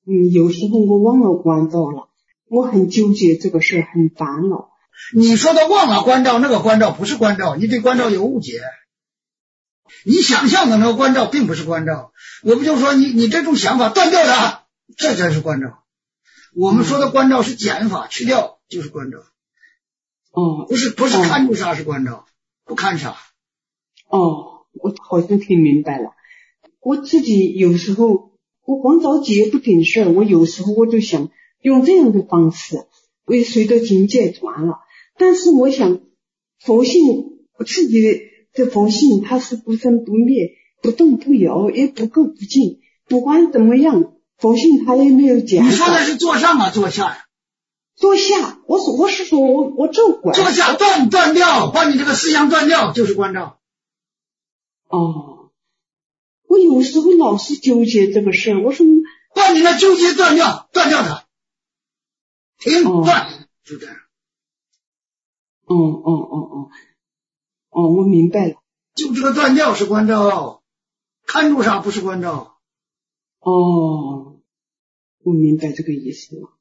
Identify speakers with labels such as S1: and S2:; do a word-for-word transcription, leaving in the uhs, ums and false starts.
S1: 嗯，有时候我忘了关照了，我很纠结这个事，很烦恼。
S2: 你说的忘了关照，那个关照不是关照，你对关照有误解。你想象的那个关照并不是关照，我不就说你你这种想法断掉它，这才是关照。我们说的关照是减法，去掉就是关照。
S1: 哦，
S2: 不是不是看住啥是关照，不看啥。
S1: 哦，我好像听明白了。我自己有时候我光着急也不顶事，我有时候我就想用这样的方式，我也随着境界转了。但是我想佛性，我自己的佛性它是不生不灭，不动不摇，也不垢不净。不管怎么样，佛性它也没有减少。
S2: 你说的是坐上啊，坐下呀？
S1: 坐下，我是我是说我我这管
S2: 坐下断断掉，把你这个思想断掉，就是关照。
S1: 哦，我有时候老是纠结这个事，我说
S2: 把你那纠结断掉，断掉它，停断，就这样。
S1: 哦哦哦哦哦，我明白了。
S2: 就这个断掉是关照，看住啥不是关照。
S1: 哦，我明白这个意思了。